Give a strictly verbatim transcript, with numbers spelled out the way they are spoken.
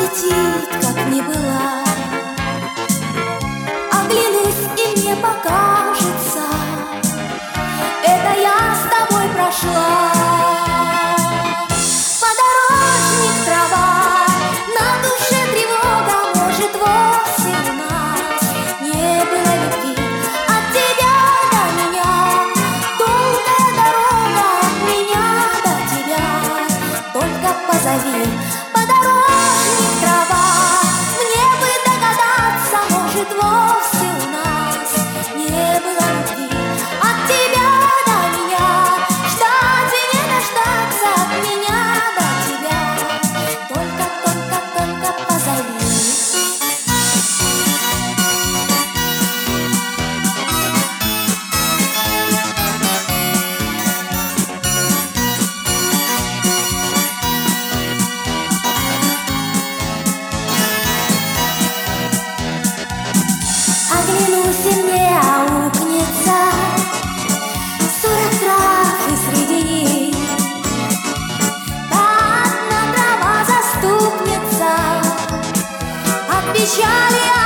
летит, как не была. Оглянусь, и мне покажется, это я с тобой прошла. Подорожник, трава, на душе тревога, может, вовсе у нас не было любви. От тебя до меня долгая дорога, от меня до тебя только позови. Подорожник, трава, мне бы догадаться, может, вовсе у нас не было любви. От тебя до меня ждать и не дождаться, от меня до тебя только, только, только позови. Оглянусь, и мне аукнется сорок трав, и среди них та одна трава заступница от печали.